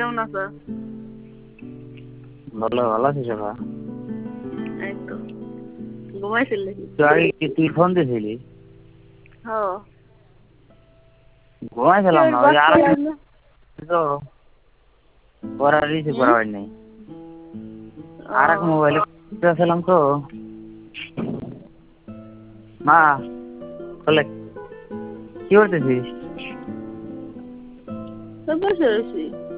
কেমন আছো? ভালো ভালো আছিস সকা? এই তো ঘুমাইছিল নাকি? তুই ফোন দিয়েছিলি? হ্যাঁ। ঘুমাইছিলাম না, ওই আর তো ওরা রিসিভ করা হয় নাই। আর এক মোবাইলে ছিলাম তো। মা বলে কি করতেছিস? বসে রয়েছি।